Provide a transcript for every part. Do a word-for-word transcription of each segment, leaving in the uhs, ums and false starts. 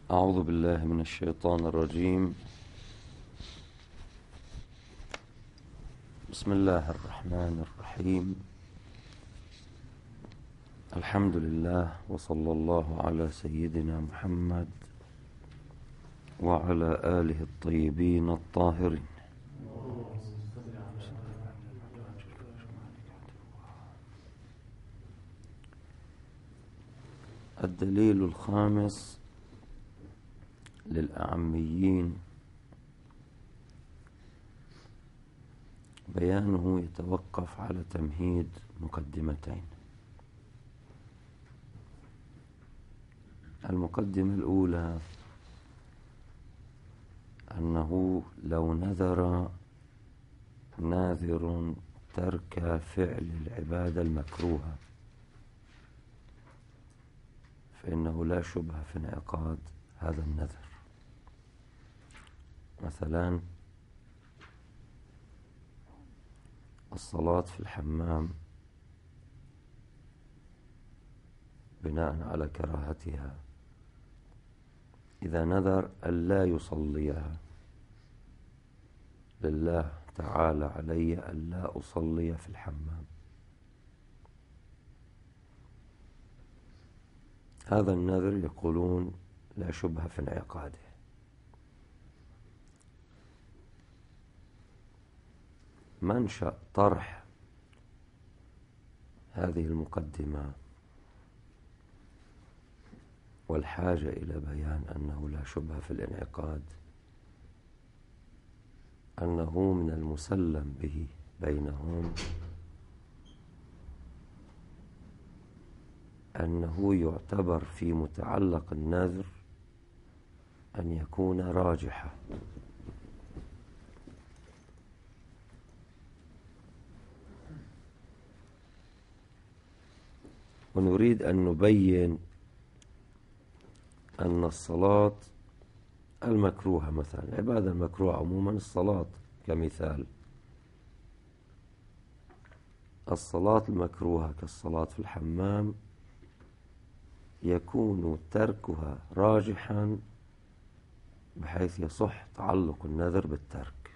أعوذ بالله من الشيطان الرجيم. بسم الله الرحمن الرحيم. الحمد لله، وصلى الله على سيدنا محمد وعلى آله الطيبين الطاهرين. الدليل الخامس للأعميين بيانه يتوقف على تمهيد مقدمتين. المقدمة الأولى أنه لو نذر ناذر ترك فعل العبادة المكروهة فإنه لا شبهة في انعقاد هذا النذر. مثلا الصلاة في الحمام بناء على كراهتها، إذا نذر ألا يصليها لله تعالى علي ألا أصلي في الحمام، هذا النذر يقولون لا شبهة في انعقاده. منشأ طرح هذه المقدمة والحاجة إلى بيان أنه لا شبهة في الانعقاد أنه من المسلم به بينهم أنه يعتبر في متعلق النذر أن يكون راجحا، ونريد أن نبين أن الصلاة المكروهة مثلا، العبادة المكروهة عموما الصلاة كمثال، الصلاة المكروهة كالصلاة في الحمام يكون تركها راجحا بحيث يصح تعلق النذر بالترك.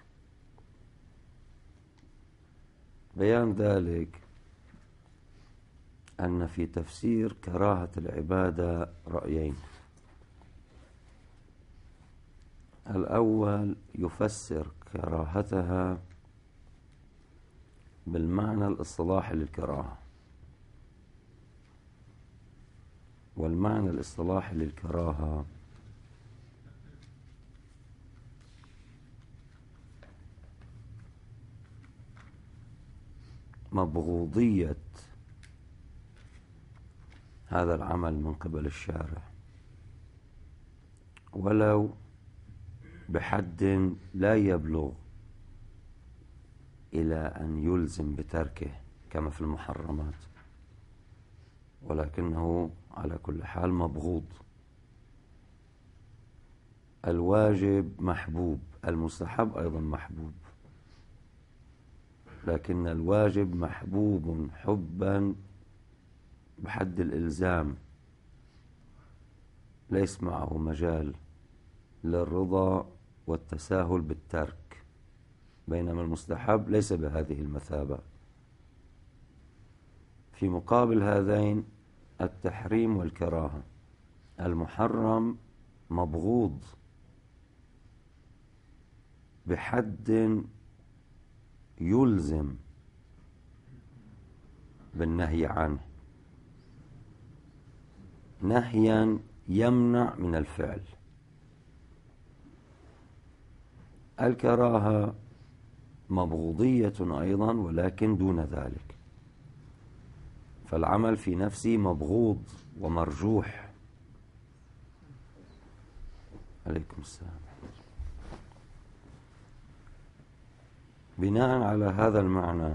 بيان ذلك أن في تفسير كراهة العبادة رأيين. الأول يفسر كراهتها بالمعنى الاصطلاحي للكراهة، والمعنى الاصطلاحي للكراهة مبغوضية هذا العمل من قبل الشارع ولو بحد لا يبلغ إلى أن يلزم بتركه كما في المحرمات، ولكنه على كل حال مبغوض. الواجب محبوب، المستحب أيضا محبوب، لكن الواجب محبوب حبا بحد الإلزام، ليس معه مجال للرضا والتساهل بالترك، بينما المستحب ليس بهذه المثابة. في مقابل هذين التحريم والكراهة، المحرم مبغوض بحد يلزم بالنهي عنه، نهيا يمنع من الفعل. الكراهة مبغوضية أيضا ولكن دون ذلك، فالعمل في نفسه مبغوض ومرجوح. عليكم السلام. بناء على هذا المعنى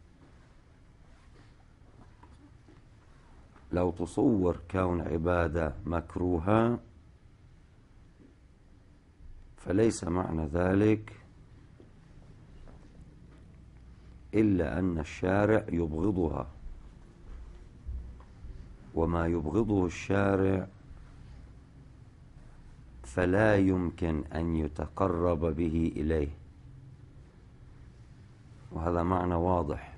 لو تصور كون عبادة مكروهة فليس معنى ذلك إلا أن الشارع يبغضها، وما يبغضه الشارع فلا يمكن أن يتقرب به إليه. وهذا معنى واضح.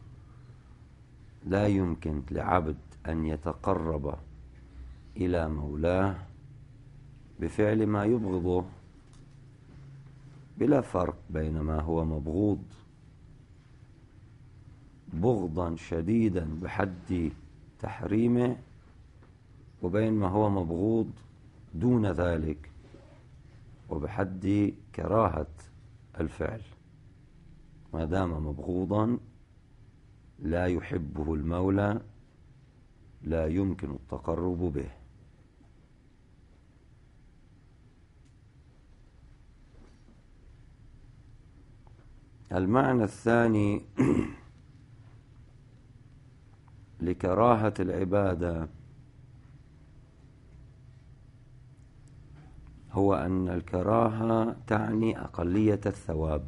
لا يمكن لعبد أن يتقرب إلى مولاه بفعل ما يبغضه، بلا فرق بين ما هو مبغوض بغضا شديدا بحد تحريمه وبين ما هو مبغوض دون ذلك وبحد كراهة الفعل. ما دام مبغوضا لا يحبه المولى لا يمكن التقرب به. المعنى الثاني لكراهة العبادة هو أن الكراهة تعني أقلية الثواب.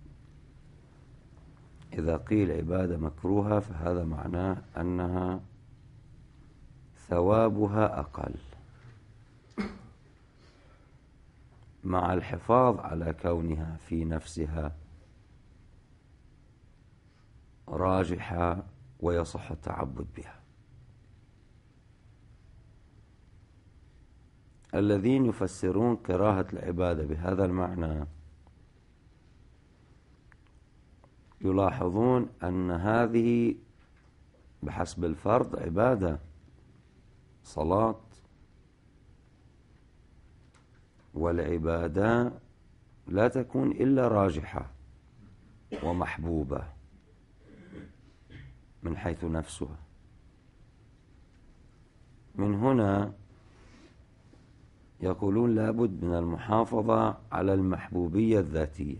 إذا قيل عبادة مكروهة فهذا معناه أنها ثوابها أقل، مع الحفاظ على كونها في نفسها راجحة ويصح التعبد بها. الذين يفسرون كراهة العبادة بهذا المعنى يلاحظون أن هذه بحسب الفرض عبادة، صلاة، والعبادة لا تكون إلا راجحة ومحبوبة من حيث نفسها. من هنا يقولون لابد من المحافظة على المحبوبية الذاتية.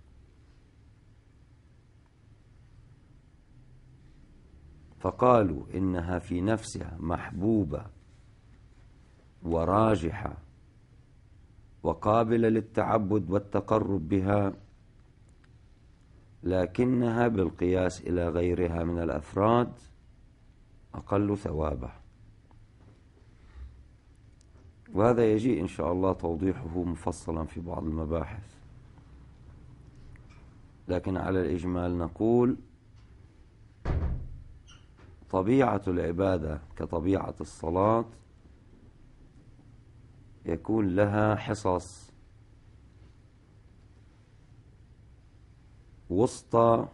فقالوا إنها في نفسها محبوبة وراجحة وقابلة للتعبد والتقرب بها، لكنها بالقياس إلى غيرها من الأفراد أقل ثوابا. وهذا يجي إن شاء الله توضيحه مفصلا في بعض المباحث، لكن على الإجمال نقول طبيعة العبادة كطبيعة الصلاة يكون لها حصص وسطى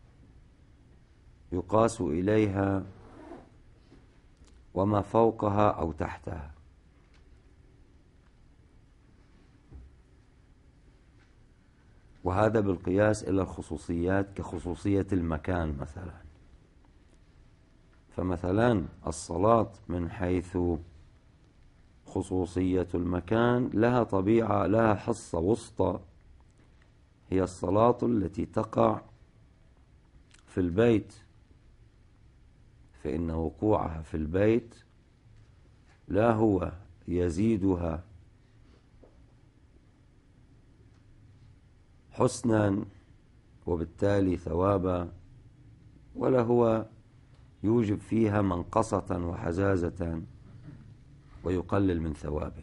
يقاس إليها وما فوقها أو تحتها. وهذا بالقياس إلى الخصوصيات كخصوصية المكان مثلا. فمثلا الصلاة من حيث خصوصية المكان لها طبيعة، لها حصة وسطى، هي الصلاة التي تقع في البيت، فإن وقوعها في البيت لا هو يزيدها حسنا وبالتالي ثوابا، ولا هو يوجب فيها منقصة وحزازة ويقلل من ثوابه.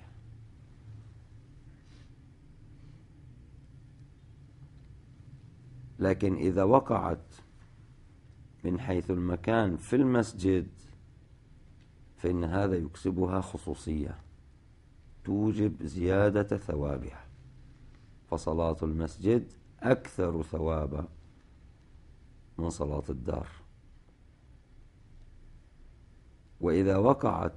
لكن إذا وقعت من حيث المكان في المسجد فإن هذا يكسبها خصوصية توجب زيادة ثوابها، فصلاة المسجد أكثر ثوابا من صلاة الدار. وإذا وقعت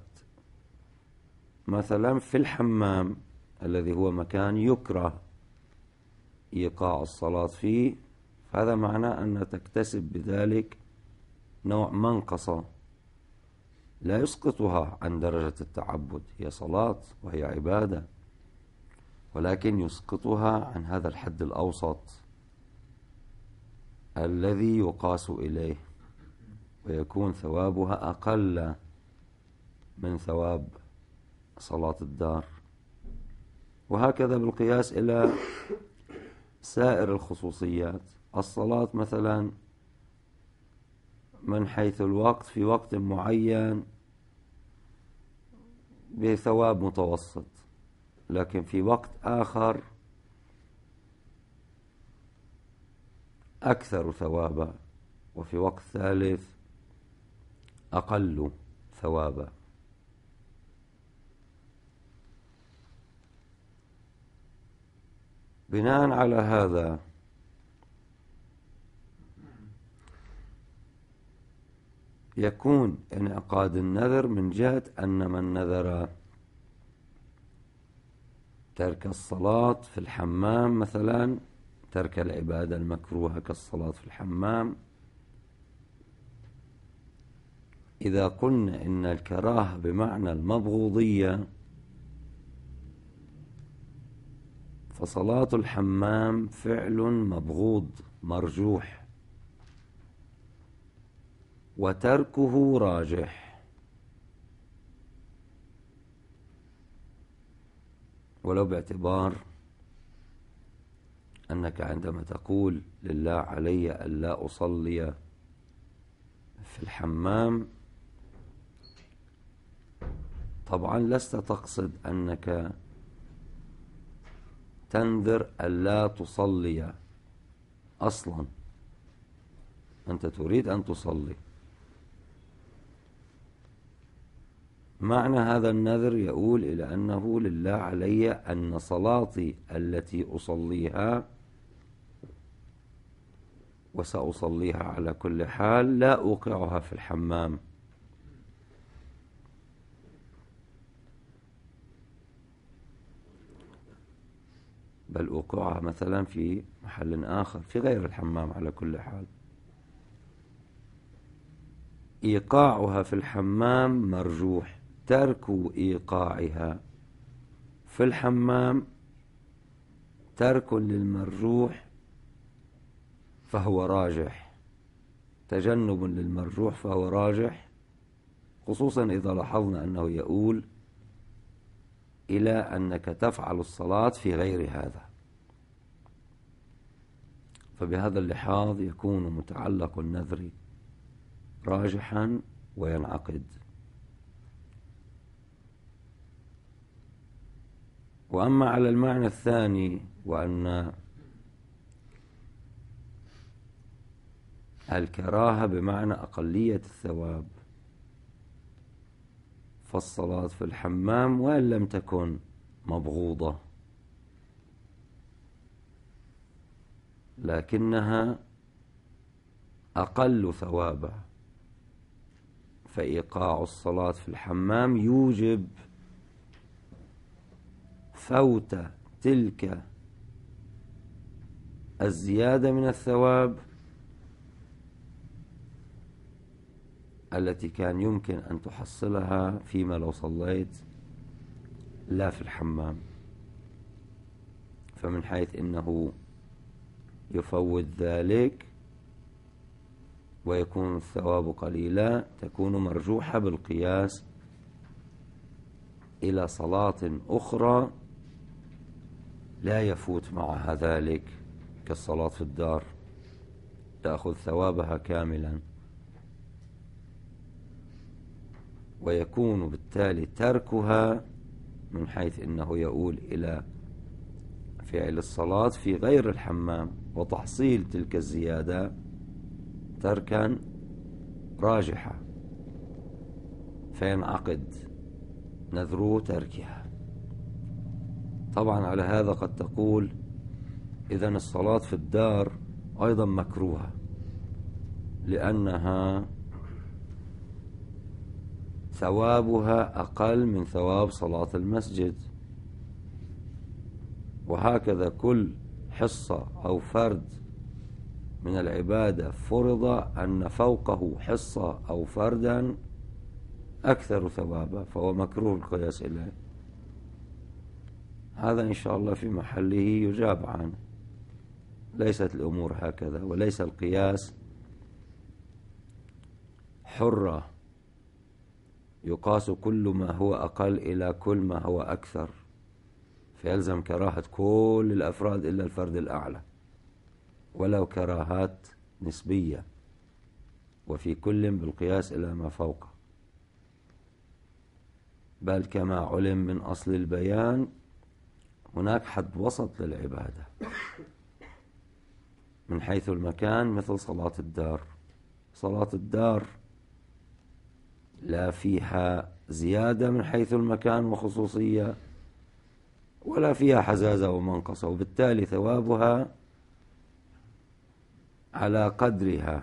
مثلا في الحمام الذي هو مكان يكره إيقاع الصلاة فيه، فهذا معناه أن تكتسب بذلك نوع منقصة لا يسقطها عن درجة التعبد، هي صلاة وهي عبادة، ولكن يسقطها عن هذا الحد الأوسط الذي يقاس إليه، ويكون ثوابها أقل من ثواب صلاة الدار. وهكذا بالقياس إلى سائر الخصوصيات. الصلاة مثلا من حيث الوقت في وقت معين بثواب متوسط، لكن في وقت آخر أكثر ثوابا، وفي وقت ثالث أقل ثوابا. بناء على هذا يكون انعقاد النذر من جهة أن من نذر ترك الصلاة في الحمام مثلا، ترك العبادة المكروهة كالصلاة في الحمام، إذا قلنا إن الكراهة بمعنى المبغوضية، فصلاة الحمام فعل مبغوض مرجوح، وتركه راجح. ولو باعتبار أنك عندما تقول لله علي ألا أصلي في الحمام، طبعا لست تقصد أنك تنذر ألا تصلي أصلا، أنت تريد أن تصلي. معنى هذا النذر يقول إلى أنه لله علي أن صلاتي التي أصليها وسأصليها على كل حال لا أوقعها في الحمام، بل أوقعها مثلا في محل آخر في غير الحمام على كل حال. إيقاعها في الحمام مرجوح، ترك إيقاعها في الحمام ترك للمرجوح فهو راجح، تجنب للمرجوح فهو راجح، خصوصا إذا لاحظنا أنه يقول إلى أنك تفعل الصلاة في غير هذا. فبهذا اللحاظ يكون متعلق النذر راجحا وينعقد. وأما على المعنى الثاني، وأن الكراهة بمعنى أقلية الثواب، فالصلاة في الحمام وإن لم تكن مبغوضة لكنها أقل ثوابا، فإيقاع الصلاة في الحمام يوجب فوت تلك الزيادة من الثواب التي كان يمكن أن تحصلها فيما لو صليت لا في الحمام. فمن حيث إنه يفوت ذلك ويكون الثواب قليلا، تكون مرجوحة بالقياس إلى صلاة أخرى لا يفوت معها ذلك كالصلاة في الدار، تأخذ ثوابها كاملا. ويكون بالتالي تركها من حيث إنه يؤول إلى فعل الصلاة في غير الحمام وتحصيل تلك الزيادة تركا راجحة، فينعقد نذر تركها. طبعا على هذا قد تقول إذن الصلاة في الدار أيضا مكروهة لأنها ثوابها أقل من ثواب صلاة المسجد، وهكذا كل حصة أو فرد من العبادة فرض أن فوقه حصة أو فردا أكثر ثوابا، فهو مكروه القياس إليه. هذا إن شاء الله في محله يجاب عنه. ليست الأمور هكذا، وليس القياس حرة يقاس كل ما هو أقل إلى كل ما هو أكثر، فيلزم كراهة كل الأفراد إلا الفرد الأعلى، ولو كراهات نسبية، وفي كل بالقياس إلى ما فوقه. بل كما علم من أصل البيان هناك حد وسط للعبادة من حيث المكان، مثل صلاة الدار. صلاة الدار لا فيها زيادة من حيث المكان وخصوصية، ولا فيها حزازة ومنقصة، وبالتالي ثوابها على قدرها،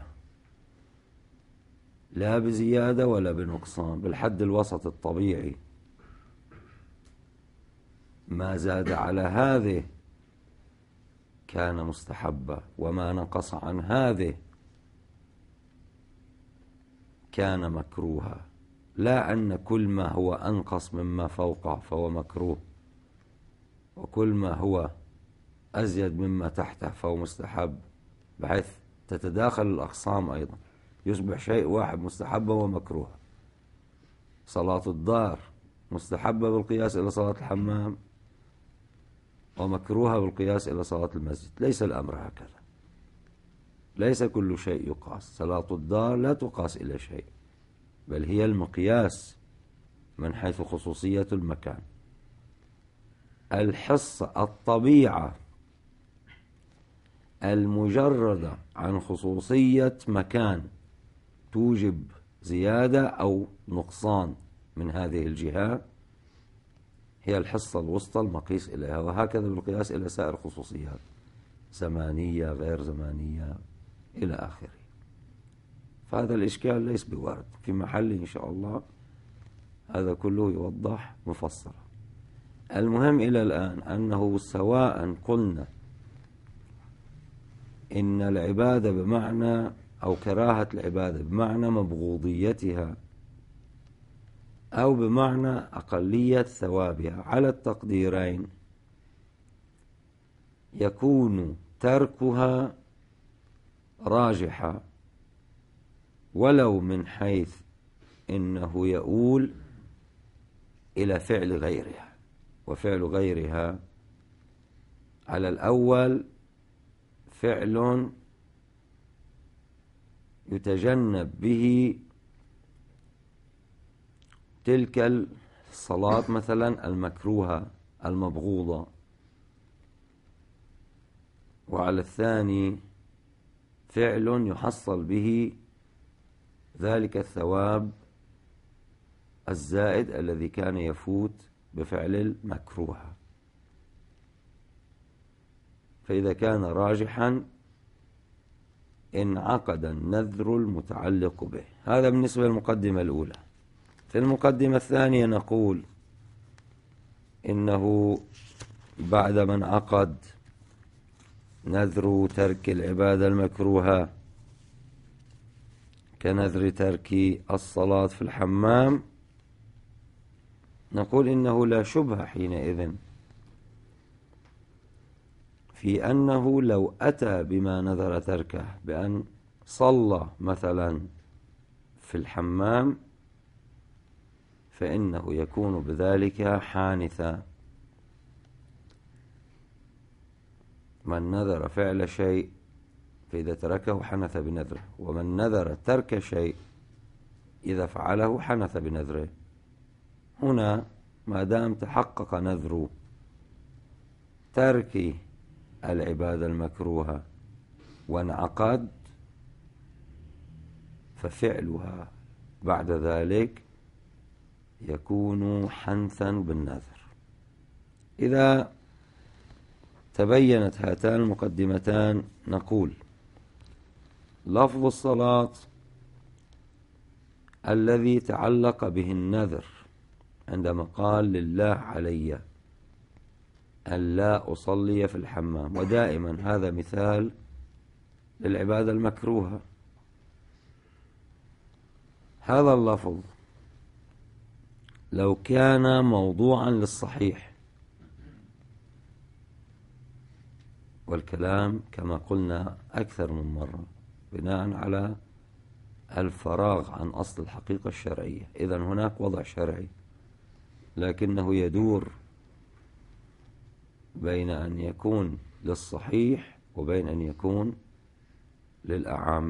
لا بزيادة ولا بنقصان، بالحد الوسط الطبيعي. ما زاد على هذه كان مستحبا، وما نقص عن هذه كان مكروها. لا أن كل ما هو أنقص مما فوقه فهو مكروه، وكل ما هو أزيد مما تحته فهو مستحب، بحيث تتداخل الأقسام أيضا، يصبح شيء واحد مستحبا ومكروها. صلاة الدار مستحبة بالقياس إلى صلاة الحمام، ومكروها بالقياس إلى صلاة المسجد. ليس الأمر هكذا، ليس كل شيء يقاس. صلاة الدار لا تقاس إلى شيء، بل هي المقياس من حيث خصوصية المكان. الحصة الطبيعة المجردة عن خصوصية مكان توجب زيادة أو نقصان من هذه الجهة هي الحصة الوسطى المقيس إليها، وهكذا بالقياس إلى سائر الخصوصيات، زمانية غير زمانية إلى آخره. فهذا الإشكال ليس بوارد في محل إن شاء الله، هذا كله يوضح مفصلا. المهم إلى الآن أنه سواء قلنا إن العبادة بمعنى أو كراهة العبادة بمعنى مبغوضيتها، أو بمعنى أقلية ثوابها، على التقديرين يكون تركها راجحا، ولو من حيث إنه يؤول إلى فعل غيرها. وفعل غيرها على الأول فعل يتجنب به تلك الصلاة مثلا المكروهة المبغوضة، وعلى الثاني فعل يحصل به ذلك الثواب الزائد الذي كان يفوت بفعل المكروه. فإذا كان راجحا انعقد النذر المتعلق به. هذا بالنسبة للمقدمة الأولى. في المقدمة الثانية نقول إنه بعدما انعقد نذر ترك العبادة المكروهة كنذر ترك الصلاة في الحمام، نقول إنه لا شبهة حينئذ في أنه لو أتى بما نذر تركه بأن صلى مثلا في الحمام فإنه يكون بذلك حانثا. من نذر فعل شيء فإذا تركه حنث بنذره، ومن نذر ترك شيء إذا فعله حنث بنذره. هنا ما دام تحقق نذر ترك العبادة المكروهة وانعقد، ففعلها بعد ذلك يكون حنثا بالنذر. إذا تبينت هاتان المقدمتان نقول لفظ الصلاة الذي تعلق به النذر عندما قال لله علي أن لا أصلي في الحمام، ودائما هذا مثال للعبادة المكروهة. هذا اللفظ لو كان موضوعا للصحيح، والكلام كما قلنا أكثر من مرة بناء على الفراغ عن أصل الحقيقة الشرعية، إذن هناك وضع شرعي لكنه يدور بين أن يكون للصحيح وبين أن يكون للأعام.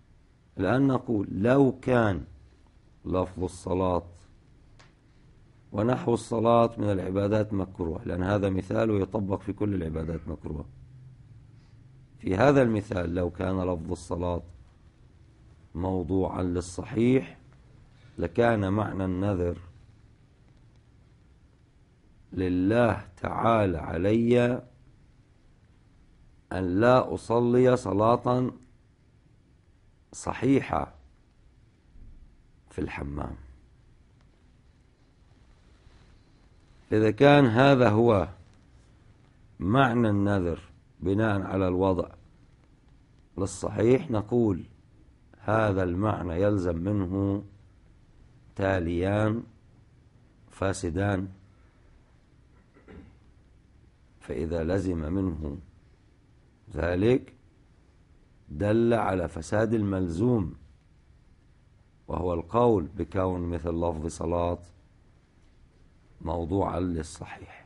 الآن نقول لو كان لفظ الصلاة ونحو الصلاة من العبادات مكروه، لأن هذا مثال ويطبق في كل العبادات مكروه. في هذا المثال لو كان لفظ الصلاة موضوعا للصحيح لكان معنى النذر لله تعالى علي أن لا أصلي صلاة صحيحة في الحمام. إذا كان هذا هو معنى النذر بناء على الوضع للصحيح نقول هذا المعنى يلزم منه تاليان فاسدان، فإذا لزم منه ذلك دل على فساد الملزوم، وهو القول بكون مثل لفظ صلاة موضوعا للصحيح،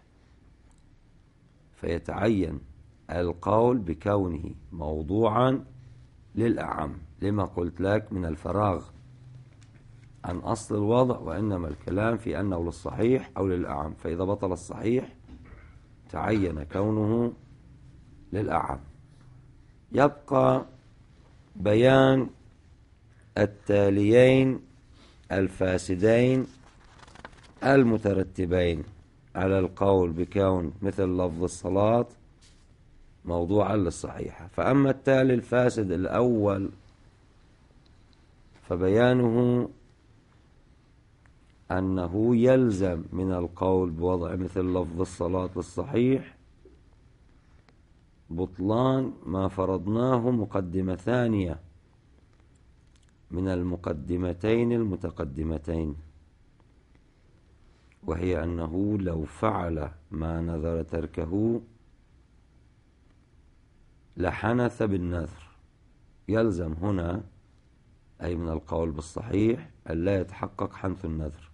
فيتعين القول بكونه موضوعا للأعم، لما قلت لك من الفراغ عن أصل الوضع، وإنما الكلام في أنه للصحيح أو للأعم، فإذا بطل الصحيح تعين كونه للأعم. يبقى بيان التاليين الفاسدين المترتبين على القول بكون مثل لفظ الصلاة موضوعا للصحيحة. فأما التالي الفاسد الأول فبيانه أنه يلزم من القول بوضع مثل لفظ الصلاة للصحيح بطلان ما فرضناه مقدمة ثانية من المقدمتين المتقدمتين، وهي أنه لو فعل ما نذر تركه لحنث بالنذر. يلزم هنا أي من القول بالصحيح ألا يتحقق حنث النذر،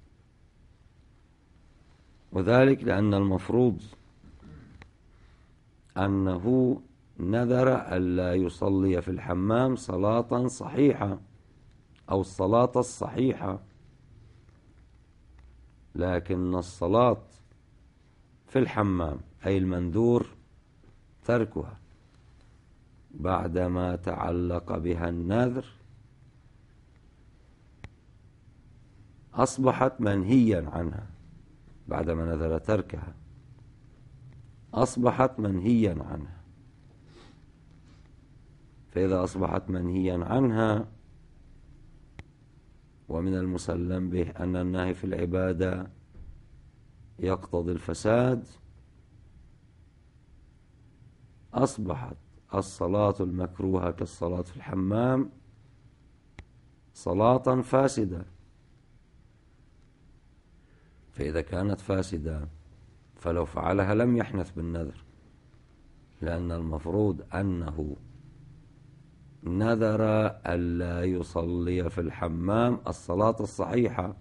وذلك لأن المفروض أنه نذر ألا يصلي في الحمام صلاة صحيحة أو الصلاة الصحيحة، لكن الصلاة في الحمام أي المنذور تركها بعدما تعلق بها النذر أصبحت منهيا عنها. بعدما نذر تركها أصبحت منهيا عنها، فإذا أصبحت منهيا عنها ومن المسلم به أن النهي في العبادة يقتضي الفساد، أصبحت الصلاة المكروهة كالصلاة في الحمام صلاة فاسدة. فإذا كانت فاسدة فلو فعلها لم يحنث بالنذر، لأن المفروض أنه نذر ألا يصلي في الحمام الصلاة الصحيحة،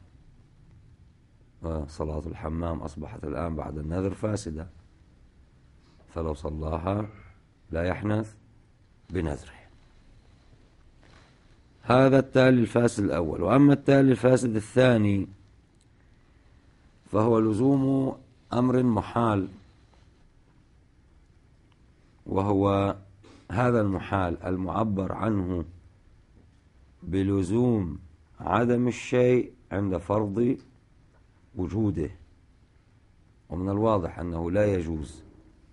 صلاة الحمام أصبحت الآن بعد النذر فاسدة، فلو صلاها لا يحنث بنذره. هذا التالي الفاسد الأول. وأما التالي الفاسد الثاني فهو لزوم أمر محال، وهو هذا المحال المعبر عنه بلزوم عدم الشيء عند فرض وجوده. ومن الواضح أنه لا يجوز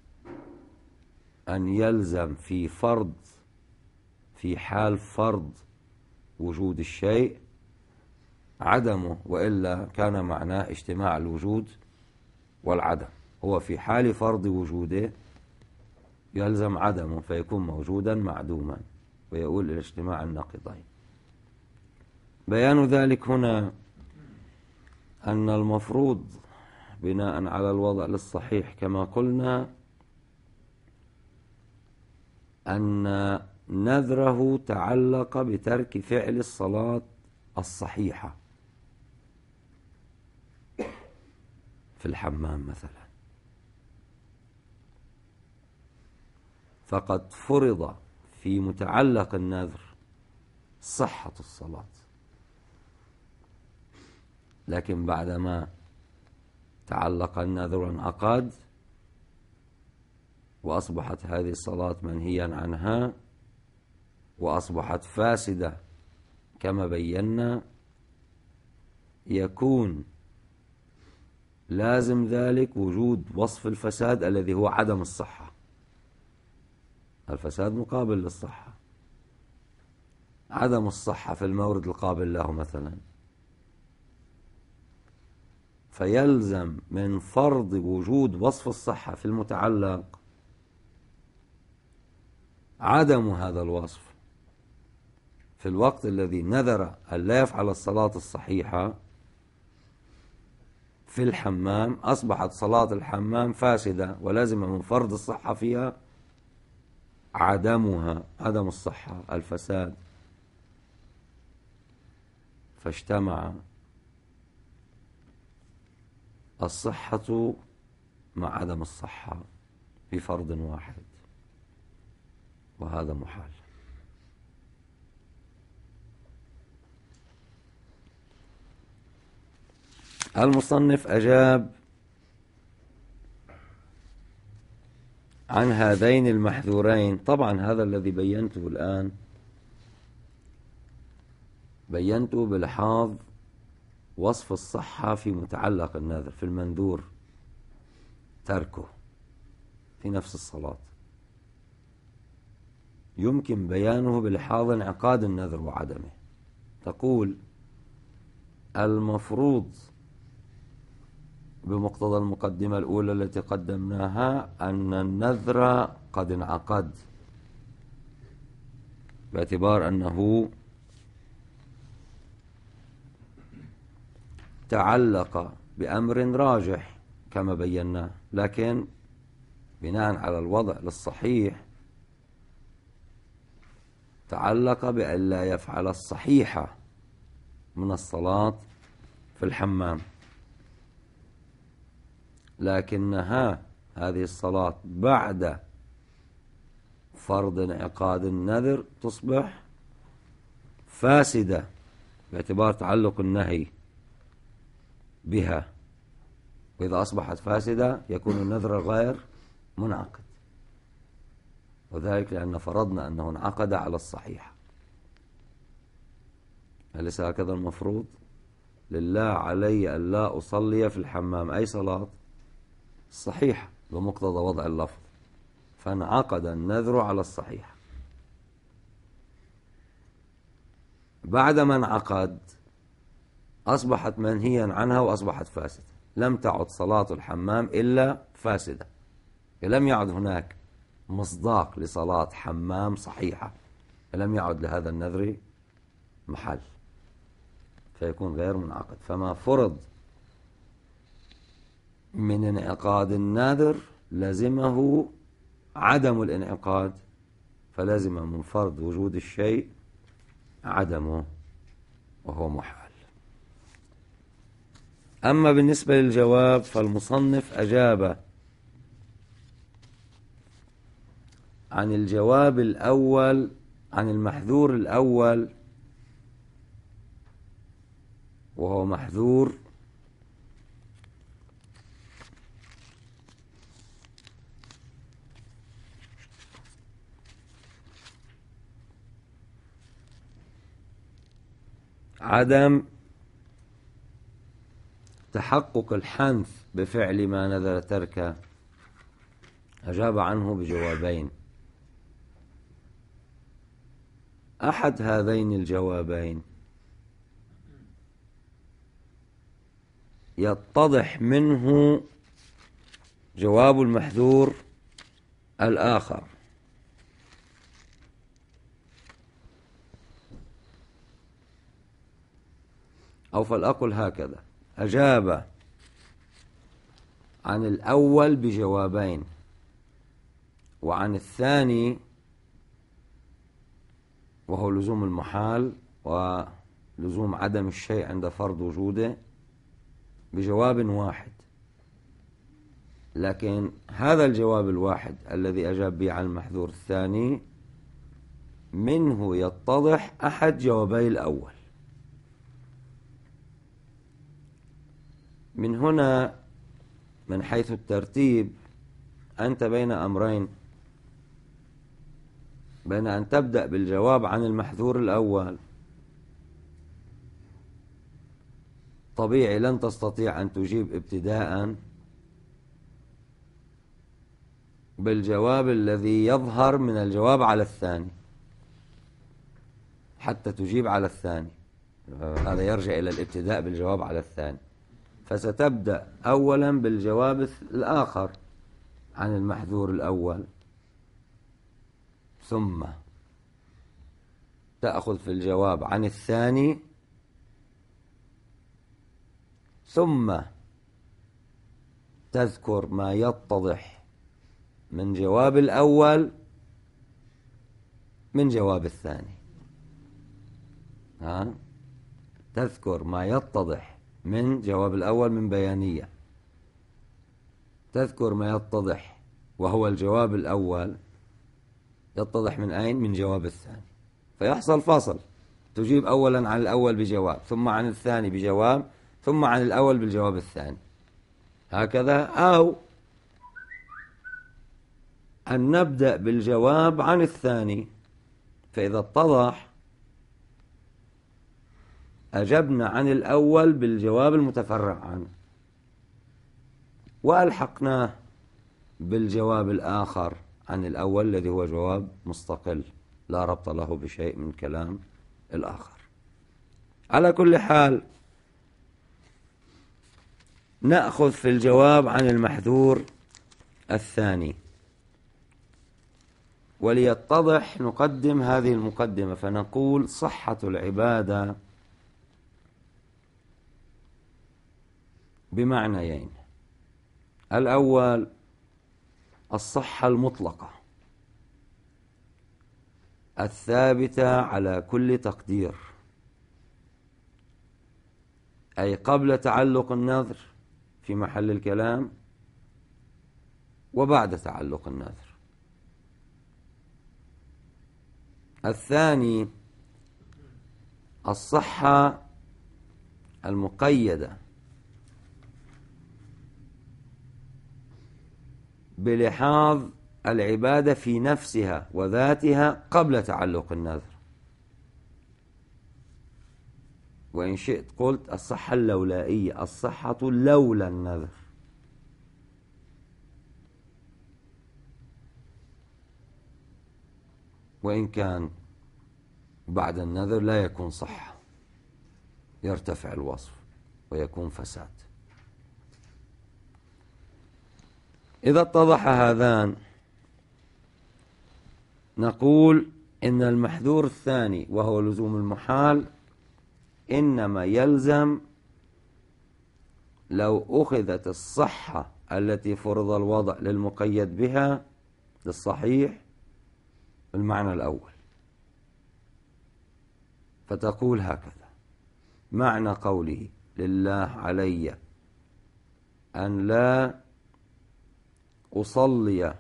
أن يلزم في فرض في حال فرض وجود الشيء عدمه، وإلا كان معناه اجتماع الوجود والعدم. هو في حال فرض وجوده يلزم عدمه فيكون موجودا معدوما ويؤول إلى اجتماع النقيضين. بيان ذلك هنا أن المفروض بناء على الوضع للصحيح كما قلنا أن نذره تعلق بترك فعل الصلاة الصحيحة في الحمام مثلا، فقد فرض في متعلق النذر صحة الصلاة، لكن بعدما تعلق النذر وانعقد وأصبحت هذه الصلاة منهيا عنها وأصبحت فاسدة كما بينا، يكون لازم ذلك وجود وصف الفساد الذي هو عدم الصحة. الفساد مقابل للصحة، عدم الصحة في المورد القابل له مثلا، فيلزم من فرض وجود وصف الصحة في المتعلق عدم هذا الوصف في الوقت الذي نذر أن لا يفعل الصلاة الصحيحة في الحمام. أصبحت صلاة الحمام فاسدة ولازم من فرض الصحة فيها عدمها، عدم الصحة، الفساد، فاجتمع الصحة مع عدم الصحة في فرض واحد، وهذا محال. المصنف أجاب عن هذين المحذورين. طبعا هذا الذي بينته الآن بينته بلحاظ وصف الصحة في متعلق النذر، في المنذور تركه في نفس الصلاة. يمكن بيانه بلحاظ انعقاد النذر وعدمه. تقول المفروض بمقتضى المقدمة الأولى التي قدمناها أن النذر قد انعقد، باعتبار أنه تعلق بأمر راجح كما بينا، لكن بناء على الوضع للصحيح تعلق بأن لا يفعل الصحيحة من الصلاة في الحمام، لكنها هذه الصلاة بعد فرض انعقاد النذر تصبح فاسدة باعتبار تعلق النهي بها، وإذا أصبحت فاسدة يكون النذر غير منعقد، وذلك لأن فرضنا أنه انعقد على الصحيح. أليس هكذا المفروض؟ لله علي أن لا أصلي في الحمام أي صلاة صحيحة بمقتضى وضع اللفظ، فانعقد النذر على الصحيح. بعدما انعقد أصبحت منهيا عنها وأصبحت فاسدة، لم تعد صلاة الحمام إلا فاسدة، لم يعد هناك مصداق لصلاة حمام صحيحة، لم يعد لهذا النذر محل، فيكون غير منعقد. فما فرض من انعقاد النذر لزمه عدم الانعقاد، فلازم من فرض وجود الشيء عدمه وهو محال. أما بالنسبة للجواب فالمصنف أجاب عن الجواب الأول، عن المحذور الأول، وهو محذور عدم تحقق الحنث بفعل ما نذر تركه. أجاب عنه بجوابين. أحد هذين الجوابين يتضح منه جواب المحذور الآخر، أو فلأقل هكذا: أجاب عن الأول بجوابين، وعن الثاني وهو لزوم المحال ولزوم عدم الشيء عند فرض وجوده بجواب واحد. لكن هذا الجواب الواحد الذي أجاب به عن المحذور الثاني منه يتضح أحد جوابي الأول. من هنا من حيث الترتيب أنت بين أمرين، بين أن تبدأ بالجواب عن المحذور الأول، طبيعي لن تستطيع أن تجيب ابتداء بالجواب الذي يظهر من الجواب على الثاني حتى تجيب على الثاني، هذا يرجع إلى الابتداء بالجواب على الثاني. فستبدأ أولا بالجواب الآخر عن المحذور الأول، ثم تأخذ في الجواب عن الثاني، ثم تذكر ما يتضح من جواب الأول من جواب الثاني. ها؟ تذكر ما يتضح من جواب الأول من بيانية، تذكر ما يتضح وهو الجواب الأول يتضح من أين؟ من جواب الثاني، فيحصل فصل، تجيب أولا عن الأول بجواب، ثم عن الثاني بجواب، ثم عن الأول بالجواب الثاني، هكذا. أو أن نبدأ بالجواب عن الثاني، فإذا اتضح أجبنا عن الأول بالجواب المتفرع عنه، وألحقناه بالجواب الآخر عن الأول الذي هو جواب مستقل لا ربط له بشيء من كلام الآخر. على كل حال نأخذ في الجواب عن المحذور الثاني، وليتضح نقدم هذه المقدمة فنقول صحة العبادة بمعنيين: الأول الصحة المطلقة الثابتة على كل تقدير، أي قبل تعلق النذر في محل الكلام وبعد تعلق النذر. الثاني الصحة المقيدة بلحاظ العبادة في نفسها وذاتها قبل تعلق النذر، وإن شئت قلت الصحة اللولائية، الصحة لولا النذر. وإن كان بعد النذر لا يكون صحة، يرتفع الوصف ويكون فساد. إذا اتضح هذان نقول إن المحذور الثاني وهو لزوم المحال إنما يلزم لو أخذت الصحة التي فرض الوضع للمقيد بها للصحيح بالمعنى الأول، فتقول هكذا: معنى قوله لله علي أن لا أصلي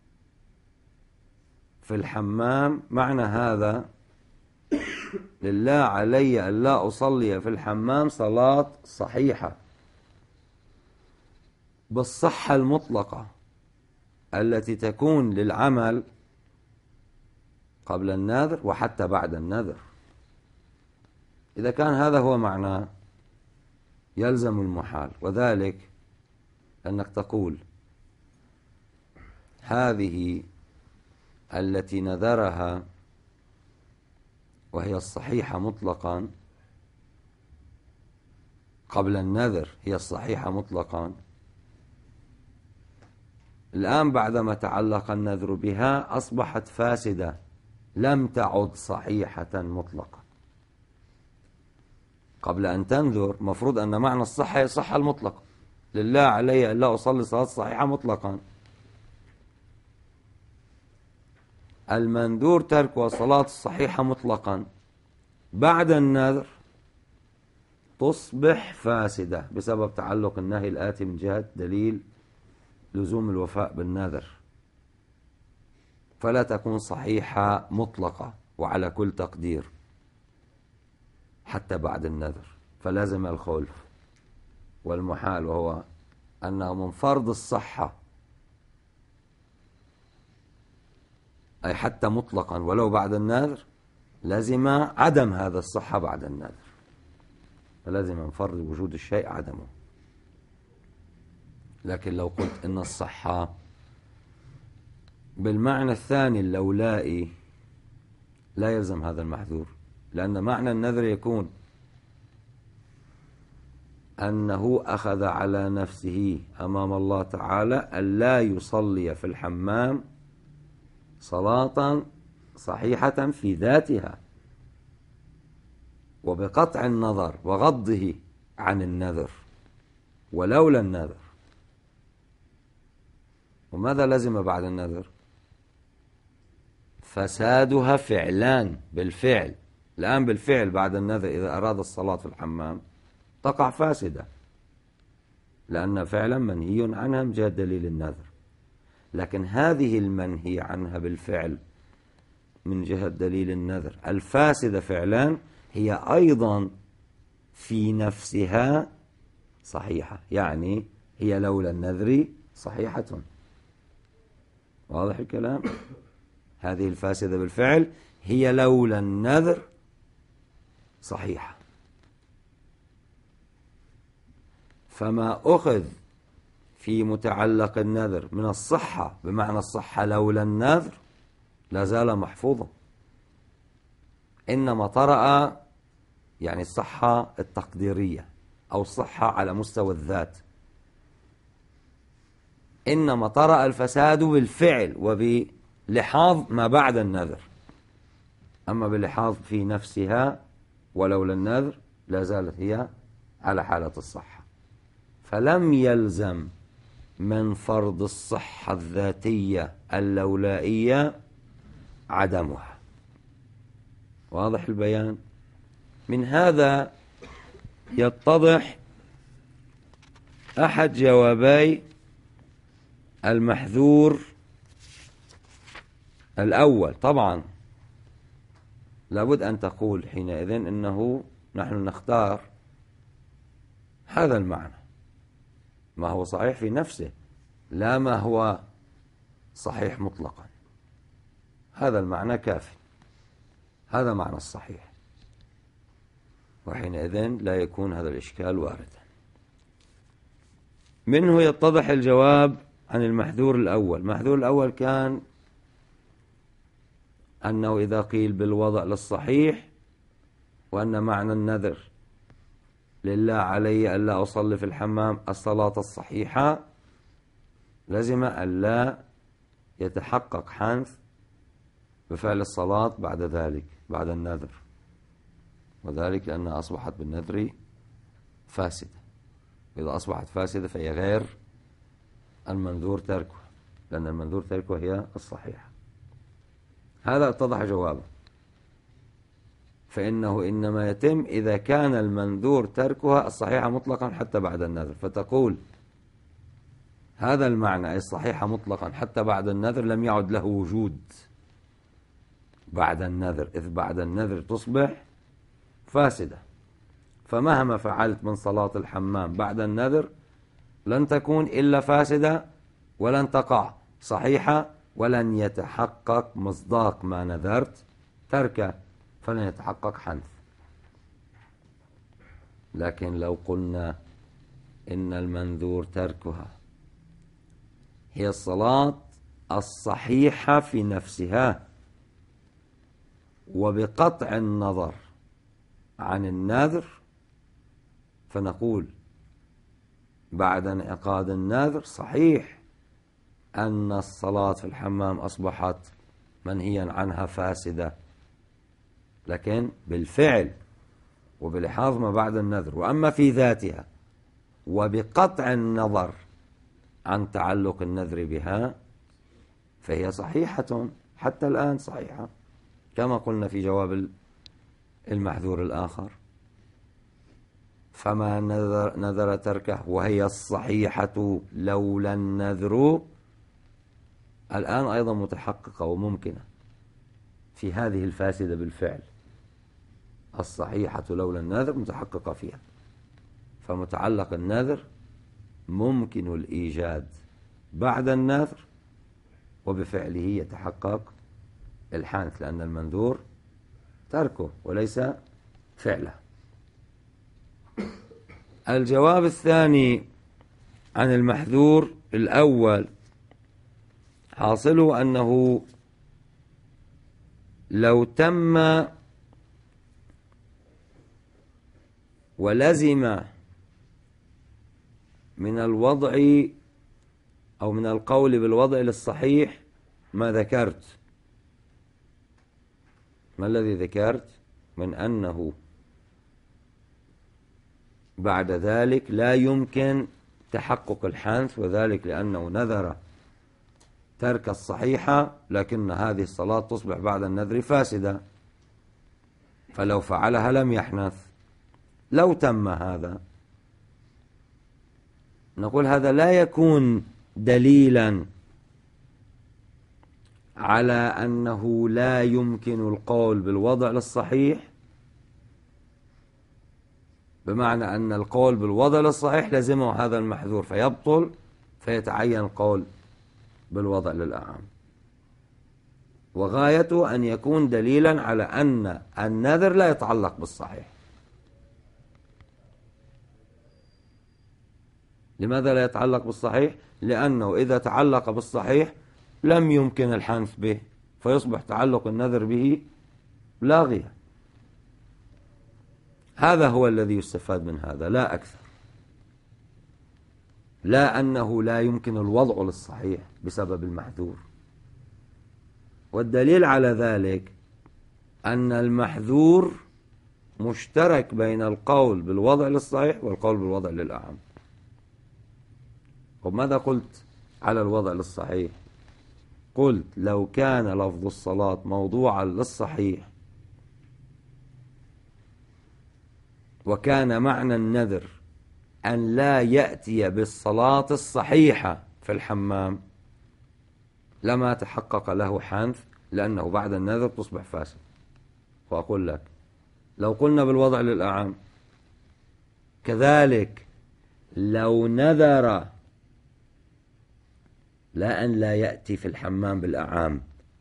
في الحمام، معنى هذا لله علي أن لا أصلي في الحمام صلاة صحيحة بالصحة المطلقة التي تكون للعمل قبل النذر وحتى بعد النذر. إذا كان هذا هو معناه يلزم المحال، وذلك أنك تقول هذه التي نذرها وهي الصحيحة مطلقا قبل النذر هي الصحيحة مطلقا، الآن بعدما تعلق النذر بها أصبحت فاسدة، لم تعد صحيحة مطلقا. قبل أن تنذر مفروض أن معنى الصحة هي الصحة المطلقة، لله علي أن لا أصلي صلاة صحيحة مطلقا. المنذور ترك الصلاة الصحيحة مطلقا بعد النذر تصبح فاسدة بسبب تعلق النهي الآتي من جهة دليل لزوم الوفاء بالنذر، فلا تكون صحيحة مطلقة وعلى كل تقدير حتى بعد النذر، فلازم الخلف والمحال وهو أنه من فرض الصحة، أي حتى مطلقا ولو بعد النذر، لازم عدم هذا الصحة بعد النذر، فلازم من فرض وجود الشيء عدمه. لكن لو قلت إن الصحة بالمعنى الثاني اللولائي لا يلزم هذا المحذور، لأن معنى النذر يكون أنه أخذ على نفسه أمام الله تعالى ألا يصلي في الحمام صلاة صحيحة في ذاتها، وبقطع النظر وغضه عن النذر ولولا النذر. وماذا لزم بعد النذر؟ فسادها فعلان بالفعل. الآن بالفعل بعد النذر إذا أراد الصلاة في الحمام تقع فاسدة، لأن فعلا منهي عنها من جهة دليل النذر. لكن هذه المنهي عنها بالفعل من جهة دليل النذر الفاسدة فعلا هي أيضا في نفسها صحيحة، يعني هي لولا النذر صحيحة. واضح الكلام؟ هذه الفاسدة بالفعل هي لولا النذر صحيحة. فما أخذ في متعلق النذر من الصحة بمعنى الصحة لولا النذر لا زال محفوظا، إنما طرأ يعني الصحة التقديرية أو الصحة على مستوى الذات، إنما طرأ الفساد بالفعل وبلحاظ ما بعد النذر. أما بلحاظ في نفسها ولولا النذر لا زالت هي على حالة الصحة. فلم يلزم من فرض الصحة الذاتية اللولائية عدمها. واضح البيان؟ من هذا يتضح أحد جوابي المحذور الأول. طبعا لابد أن تقول حينئذ إنه نحن نختار هذا المعنى، ما هو صحيح في نفسه لا ما هو صحيح مطلقا. هذا المعنى كافي، هذا معنى الصحيح، وحينئذ لا يكون هذا الإشكال واردا. منه يتضح الجواب عن المحذور الأول. المحذور الأول كان أنه إذا قيل بالوضع للصحيح وأن معنى النذر لله علي ألا أصلي في الحمام الصلاة الصحيحة، لزم ألا يتحقق حنث بفعل الصلاة بعد ذلك بعد النذر، وذلك لأنها أصبحت بالنذر فاسدة. إذا أصبحت فاسدة فهي غير المنذور تركها، لأن المنذور تركها هي الصحيحة. هذا اتضح جوابه. فإنه إنما يتم إذا كان المنذور تركها الصحيحة مطلقا حتى بعد النذر، فتقول هذا المعنى أي الصحيحة مطلقا حتى بعد النذر لم يعد له وجود بعد النذر، إذ بعد النذر تصبح فاسدة. فمهما فعلت من صلاة الحمام بعد النذر لن تكون إلا فاسدة، ولن تقع صحيحة، ولن يتحقق مصداق ما نذرت تركه، فلن يتحقق حنث. لكن لو قلنا إن المنذور تركها هي الصلاة الصحيحة في نفسها، وبقطع النظر عن النذر، فنقول بعد انعقاد النذر صحيح أن الصلاة في الحمام أصبحت منهيا عنها فاسدة، لكن بالفعل وبلحاظ ما بعد النذر. وأما في ذاتها وبقطع النظر عن تعلق النذر بها فهي صحيحة حتى الآن، صحيحة كما قلنا في جواب المحذور الآخر. فما نذر, نذر تركه وهي الصحيحة لولا النذر الآن أيضا متحققة وممكنة في هذه الفاسدة بالفعل. الصحيحة لولا النذر متحققة فيها، فمتعلق النذر ممكن الإيجاد بعد النذر، وبفعله يتحقق الحنث، لأن المنذور تركه وليس فعله. الجواب الثاني عن المحذور الأول حاصله أنه لو تم ولزم من الوضع أو من القول بالوضع للصحيح ما ذكرت. ما الذي ذكرت؟ من أنه بعد ذلك لا يمكن تحقق الحنث، وذلك لأنه نذر ترك الصحيحة، لكن هذه الصلاة تصبح بعد النذر فاسدة، فلو فعلها لم يحنث. لو تم هذا نقول هذا لا يكون دليلا على أنه لا يمكن القول بالوضع للصحيح، بمعنى أن القول بالوضع للصحيح لزمه هذا المحذور فيبطل، فيتعين القول بالوضع للأعم. وغايته أن يكون دليلا على أن النذر لا يتعلق بالصحيح. لماذا لا يتعلق بالصحيح؟ لأنه إذا تعلق بالصحيح لم يمكن الحنث به، فيصبح تعلق النذر به لاغيا. هذا هو الذي يستفاد من هذا، لا أكثر. لا أنه لا يمكن الوضع للصحيح بسبب المحذور. والدليل على ذلك أن المحذور مشترك بين القول بالوضع للصحيح والقول بالوضع للأعم. وماذا قلت على الوضع للصحيح؟ قلت لو كان لفظ الصلاة موضوعا للصحيح وكان معنى النذر أن لا يأتي بالصلاة الصحيحة في الحمام لما تحقق له حنث، لأنه بعد النذر تصبح فاسد. وأقول لك لو قلنا بالوضع للأعم كذلك، لو نذر لا أن لا يأتي في الحمام بالأعام،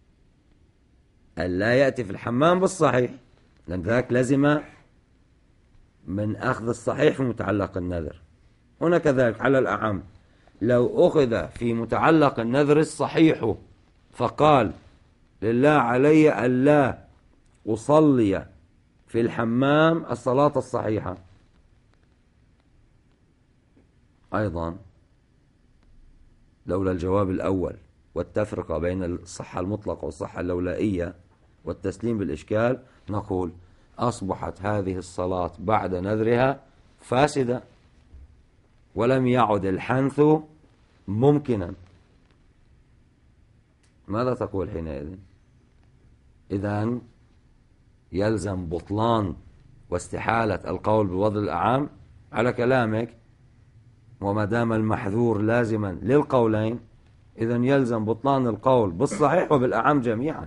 أن لا يأتي في الحمام بالصحيح، لأن ذاك لزم من أخذ الصحيح في متعلق النذر. هنا كذلك على الأعم، لو أخذ في متعلق النذر الصحيح فقال لله علي ألا أصلي في الحمام الصلاة الصحيحة، أيضا لولا الجواب الأول والتفرقة بين الصحة المطلقة والصحة اللولائية والتسليم بالإشكال، نقول أصبحت هذه الصلاة بعد نذرها فاسدة ولم يعد الحنث ممكنا. ماذا تقول حينئذ؟ إذن يلزم بطلان واستحالة القول بوضع الأعام على كلامك، وما دام المحذور لازما للقولين إذن يلزم بطلان القول بالصحيح وبالأعم جميعا.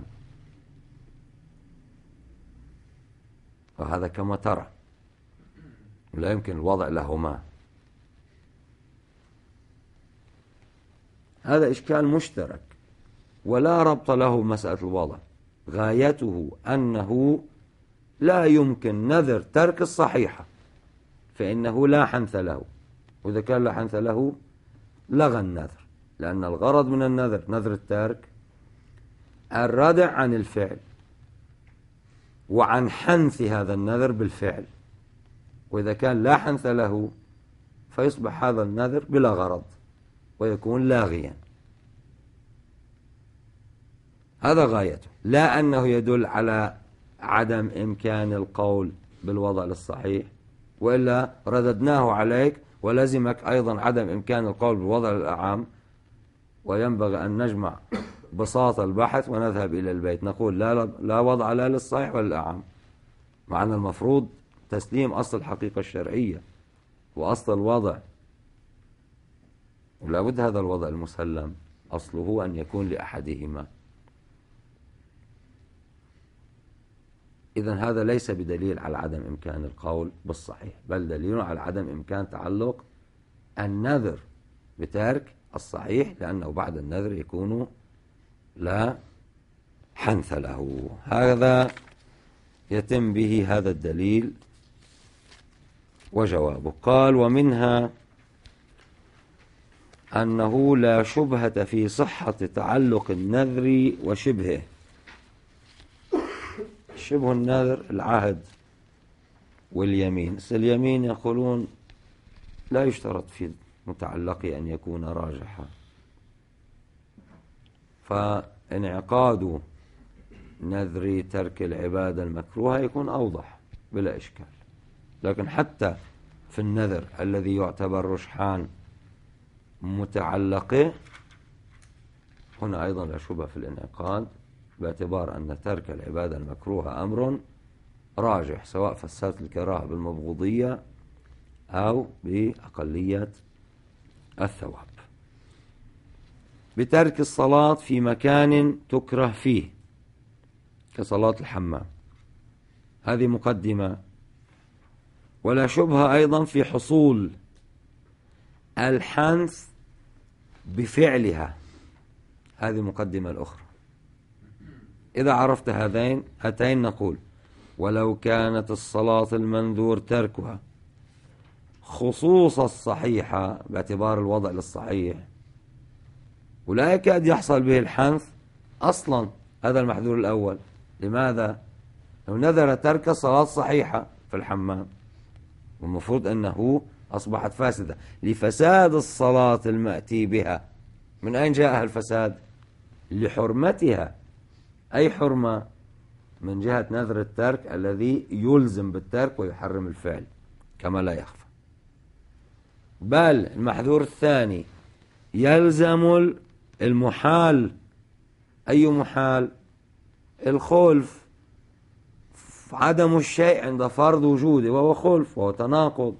وهذا كما ترى لا يمكن الوضع لهما. هذا إشكال مشترك ولا ربط له مسألة الوضع. غايته أنه لا يمكن نذر ترك الصحيحة فإنه لا حنث له، وإذا كان لا حنث له لغى النذر، لأن الغرض من النذر نذر الترك الردع عن الفعل وعن حنث هذا النذر بالفعل، وإذا كان لا حنث له فيصبح هذا النذر بلا غرض ويكون لاغيا. هذا غايته، لا أنه يدل على عدم إمكان القول بالوضع للصحيح، وإلا رددناه عليك ولزمك أيضا عدم إمكان القول بالوضع للأعام. وينبغي أن نجمع بساط البحث ونذهب إلى البيت نقول لا, لا وضع لا للصحيح ولا للأعام، مع أن المفروض تسليم أصل الحقيقة الشرعية وأصل الوضع، ولا بد هذا الوضع المسلم أصله أن يكون لأحدهما. إذن هذا ليس بدليل على عدم إمكان القول بالصحيح، بل دليل على عدم إمكان تعلق النذر بترك الصحيح، لأنه بعد النذر يكون لا حنث له. هذا يتم به هذا الدليل وجوابه. قال: ومنها أنه لا شبهة في صحة تعلق النذر وشبهه. شبه النذر العهد واليمين. اليمين يقولون لا يشترط في متعلقه أن يكون راجحا، فانعقاد نذر ترك العبادة المكروهة يكون أوضح بلا إشكال. لكن حتى في النذر الذي يعتبر رجحان متعلقه، هنا أيضا لا شبهة في الانعقاد، باعتبار أن ترك العبادة المكروهة أمر راجح، سواء فسرت الكراهة بالمبغوضية أو بأقلية الثواب. بترك الصلاة في مكان تكره فيه كصلاة الحمام، هذه مقدمة. ولا شبهة أيضا في حصول الحنث بفعلها، هذه مقدمة الأخرى. إذا عرفت هذين هاتين نقول: ولو كانت الصلاة المنذور تركها خصوص الصحيحة باعتبار الوضع للصحيح، ولا يكاد يحصل به الحنث أصلا، هذا المحذور الأول. لماذا؟ لو نذر ترك الصلاة الصحيحة في الحمام، والمفروض أنه أصبحت فاسدة لفساد الصلاة المأتي بها. من أين جاء الفساد؟ لحرمتها. أي حرمة؟ من جهة نذر الترك الذي يلزم بالترك ويحرم الفعل كما لا يخفى. بل المحذور الثاني يلزم المحال. أي محال؟ الخلف، عدم الشيء عند فرض وجوده، وهو خلف وهو تناقض.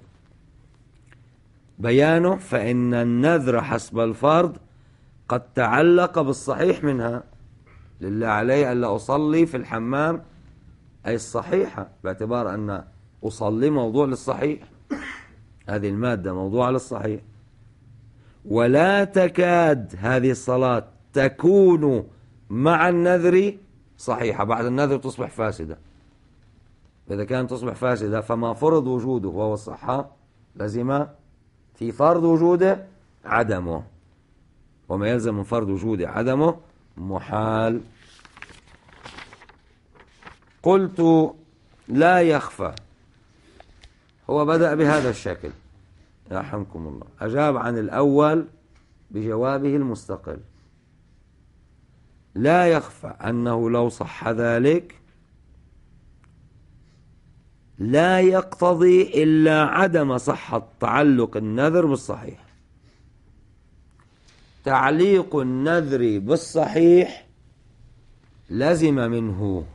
بيانه: فإن النذر حسب الفرض قد تعلق بالصحيح منها. لله علي ألا أصلي في الحمام، أي الصحيحة، باعتبار أن أصلي موضوع للصحيح، هذه المادة موضوع للصحيح. ولا تكاد هذه الصلاة تكون مع النذر صحيحة، بعد النذر تصبح فاسدة. إذا كانت تصبح فاسدة فما فرض وجوده وهو الصحة لازم في فرض وجوده عدمه، وما يلزم من فرض وجوده عدمه محال. قلت: لا يخفى. هو بدأ بهذا الشكل يرحمكم الله، أجاب عن الأول بجوابه المستقل. لا يخفى أنه لو صح ذلك لا يقتضي إلا عدم صحة تعلق النذر بالصحيح. تعليق النذر بالصحيح لزم منه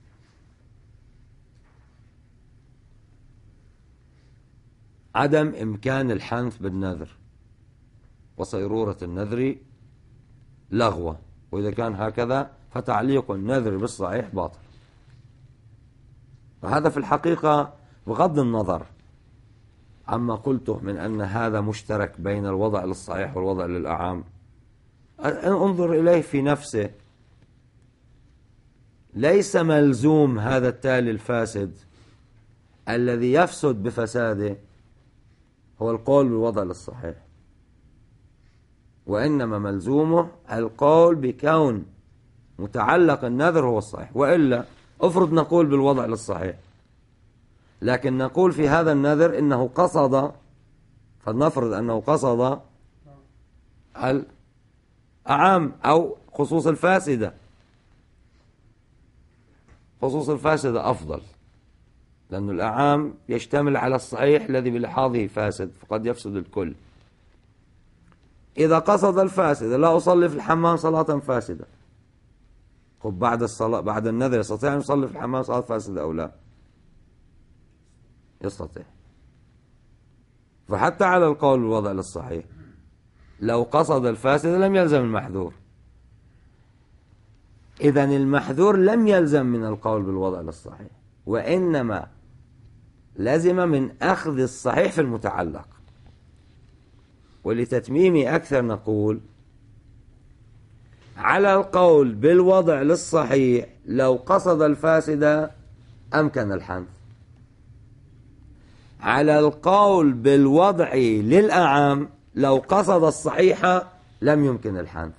عدم إمكان الحنث بالنذر وصيرورة النذر لغوة، وإذا كان هكذا فتعليق النذر بالصحيح باطل. وهذا في الحقيقة بغض النظر عما قلته من أن هذا مشترك بين الوضع للصحيح والوضع للأعام. انظر إليه في نفسه، ليس ملزوم هذا التالي الفاسد الذي يفسد بفساده هو القول بالوضع للصحيح، وإنما ملزومه القول بكون متعلق النذر هو الصحيح. وإلا افرض نقول بالوضع للصحيح، لكن نقول في هذا النذر إنه قصد، فلنفرض أنه قصد الأعام أو خصوص الفاسدة. خصوص الفاسدة أفضل، لأن الأعام يشتمل على الصحيح الذي بلحاظه فاسد، فقد يفسد الكل. إذا قصد الفاسدة: لا أصلي في الحمام صلاة فاسدة، طب بعد الصلاة بعد النذر يستطيع أن يصلي في الحمام صلاة فاسدة أو لا؟ يستطيع. فحتى على القول بالوضع للصحيح لو قصد الفاسدة لم يلزم المحذور. إذن المحذور لم يلزم من القول بالوضع للصحيح، وإنما لزم من أخذ الصحيح في المتعلق. ولتتميم أكثر نقول على القول بالوضع للصحيح لو قصد الفاسد أمكن الحنث، على القول بالوضع للأعم لو قصد الصحيح لم يمكن الحنث.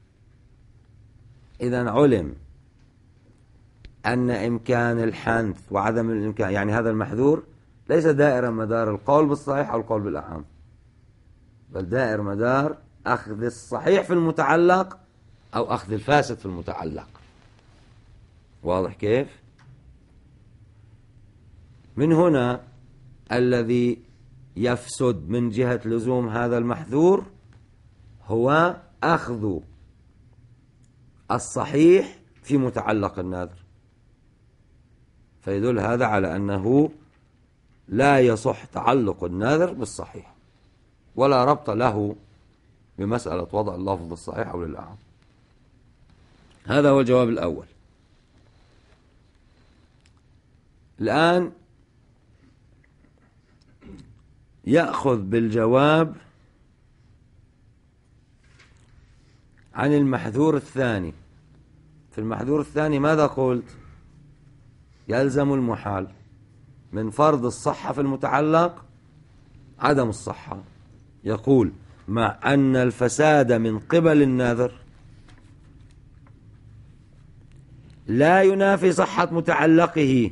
إذن علم أن إمكان الحنث وعدم الإمكان، يعني هذا المحذور ليس دائرا مدار القول بالصحيح أو القول بالأعم، بل دائر مدار أخذ الصحيح في المتعلق أو أخذ الفاسد في المتعلق. واضح كيف؟ من هنا الذي يفسد من جهة لزوم هذا المحذور هو أخذ الصحيح في متعلق النذر، فيدل هذا على أنه لا يصح تعلق النذر بالصحيح ولا ربط له بمسألة وضع اللفظ الصحيح أو للأعم. هذا هو الجواب الأول. الآن يأخذ بالجواب عن المحذور الثاني. في المحذور الثاني ماذا قلت؟ يلزم المحال من فرض الصحة في المتعلق عدم الصحة. يقول مع أن الفساد من قبل النذر لا ينافي صحة متعلقه،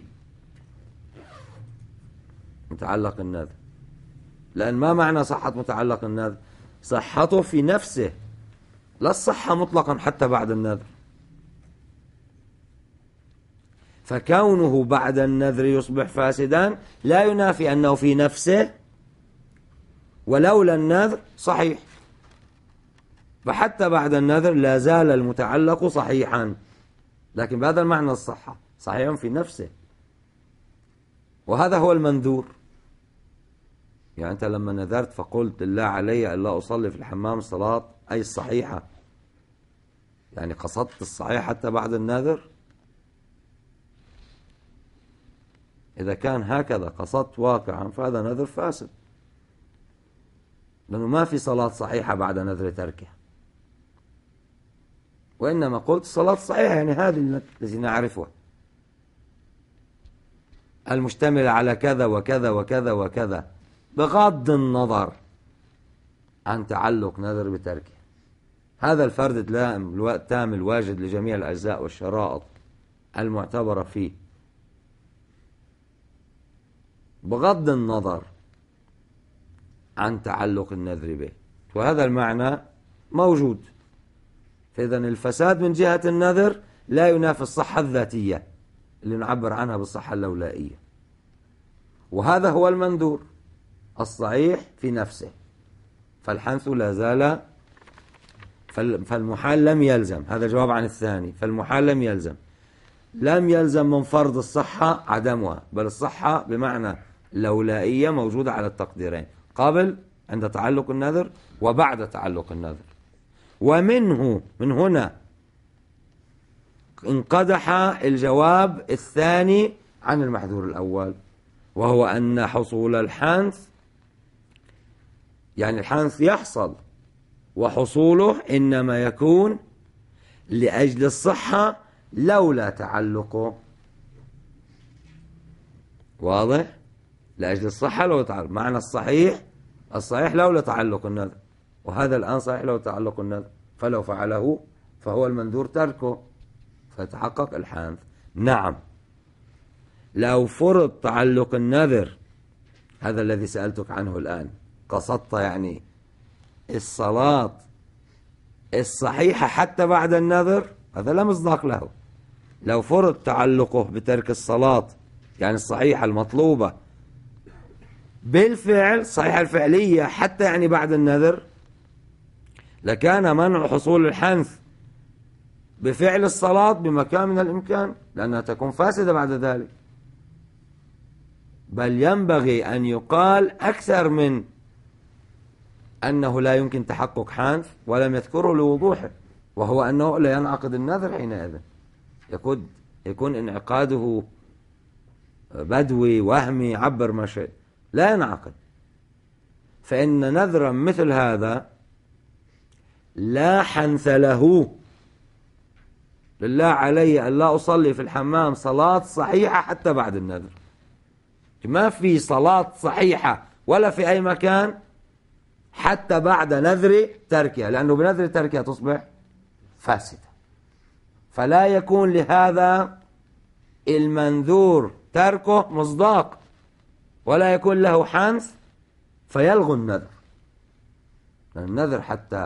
متعلق النذر، لأن ما معنى صحة متعلق النذر؟ صحته في نفسه، لا الصحة مطلقا حتى بعد النذر. فكونه بعد النذر يصبح فاسدا لا ينافي أنه في نفسه ولولا النذر صحيح، فحتى بعد النذر لا زال المتعلق صحيحا، لكن بهذا المعنى الصحة صحيحا في نفسه، وهذا هو المنذور. يعني أنت لما نذرت فقلت لله علي ألا أصلي في الحمام الصلاة أي الصحيحة، يعني قصدت الصحيح حتى بعد النذر. إذا كان هكذا قصدت واقعا فهذا نذر فاسد، لأنه ما في صلاة صحيحة بعد نذر تركها، وإنما قلت الصلاة الصحيحة يعني هذه التي نعرفها المشتملة على كذا وكذا وكذا وكذا، بغض النظر عن تعلق نذر بتركه. هذا الفرد التام الواجد لجميع الأجزاء والشرائط المعتبرة فيه بغض النظر عن تعلق النذر به، وهذا المعنى موجود. فإذن الفساد من جهة النذر لا ينافي الصحة الذاتية اللي نعبر عنها بالصحة اللولائية، وهذا هو المنذور الصحيح في نفسه، فالحنث لا زال، فالمحال لم يلزم. هذا جواب عن الثاني. فالمحال لم يلزم، لم يلزم من فرض الصحة عدمها، بل الصحة بمعنى لولائية موجودة على التقديرين، قبل عند تعلق النذر وبعد تعلق النذر. ومنه من هنا انقدح الجواب الثاني عن المحذور الأول، وهو أن حصول الحنث، يعني الحنث يحصل وحصوله إنما يكون لأجل الصحة لولا تعلقه. واضح؟ لأجل الصحة لولا تعلق، معنى الصحيح الصحيح لولا تعلق النذر، وهذا الآن صحيح لو تعلق النذر، فلو فعله فهو المنذور تركه فيتحقق الحنث. نعم، لو فرض تعلق النذر، هذا الذي سألتك عنه الآن، قصدت يعني الصلاة الصحيحة حتى بعد النذر، هذا لا مصداق له. لو فرض تعلقه بترك الصلاة، يعني الصحيحة المطلوبة بالفعل، الصحيحة الفعلية حتى يعني بعد النذر، لكان منع حصول الحنث بفعل الصلاة بمكان من الإمكان، لأنها تكون فاسدة بعد ذلك. بل ينبغي أن يقال أكثر من أنه لا يمكن تحقق حنث ولم يذكره لوضوحه، وهو أنه لا ينعقد النذر حينئذ، يكون يكون انعقاده بدوي وهمي عبر ما شئ، لا ينعقد. فإن نذرا مثل هذا لا حنث له. لله علي أن لا أصلي في الحمام صلاة صحيحة حتى بعد النذر. ما في صلاة صحيحة ولا في أي مكان حتى بعد نذر تركها، لأنه بنذر تركها تصبح فاسدة. فلا يكون لهذا المنذور تركه مصداق، ولا يكون له حنث فيلغو النذر. النذر حتى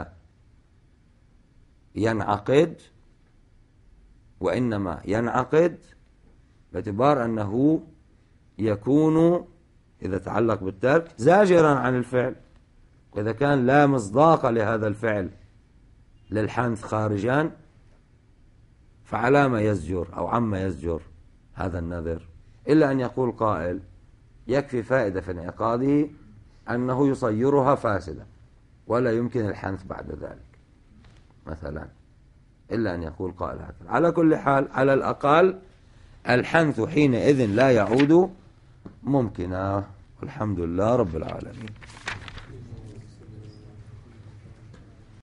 ينعقد، وإنما ينعقد باعتبار أنه يكون إذا تعلق بالترك زاجرا عن الفعل، وإذا كان لا مصداق لهذا الفعل للحنث خارجا فعلى ما يزجر أو عما يزجر هذا النذر. إلا أن يقول قائل يكفي فائدة في انعقاده أنه يصيرها فاسدة ولا يمكن الحنث بعد ذلك مثلا، إلا أن يقول قائل هكذا. على كل حال على الأقل الحنث حينئذ لا يعود ممكنا، والحمد لله رب العالمين.